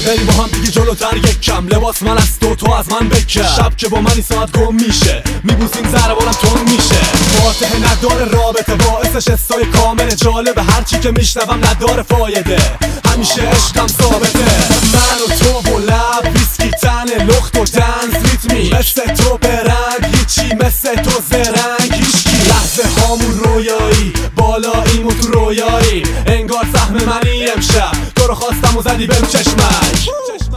بریم با هم دیگه جلوتر یک کم. لباس من از تو از من بکن. شب که با من این ساعت گم میشه، میبوسیم زهر بالم تون میشه. فاتحه نداره رابطه، باعثش حسای کامل جالبه. هرچی که میشنوم نداره فایده، همیشه عشقم ثابته. من و تو و لب ویسکی تنه، لخت و دنز ریتمی، مثل تو برنگ هیچی، مثل تو زرنگ هیچکی. لحظه هامون رویایی، بالاییم و تو رویایی، انگار سهم منی امشب. تو رو خواستم و زدی بهم چشمک.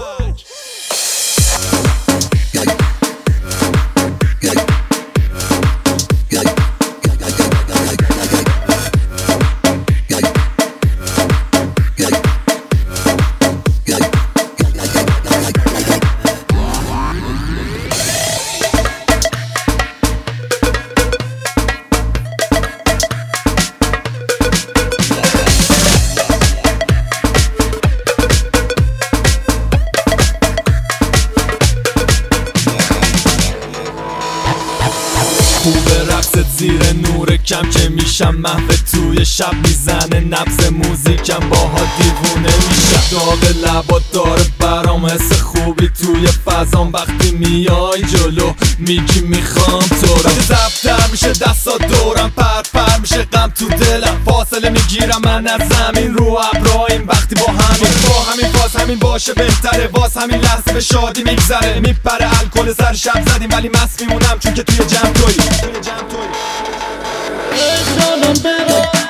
خوبه رقصت زیر نور کم که میشم محو توی شب. میزنه نبض موزیکم باها دیوونه میشم. داغ لبات داره برام حس خوبی توی فضام. وقتی میای جلو میگی میخوام تو رو. زفتر میشه دستا دورم، پر میشه غم تو دلم. فاصله میگیرم من از زمین رو ابراهیم. وقتی با همین باز همین باشه بهتره. باز همین لحظه به شادی میگذره. میپره الکل سر شب زدیم ولی مست میمونم چون که توی جمع توی.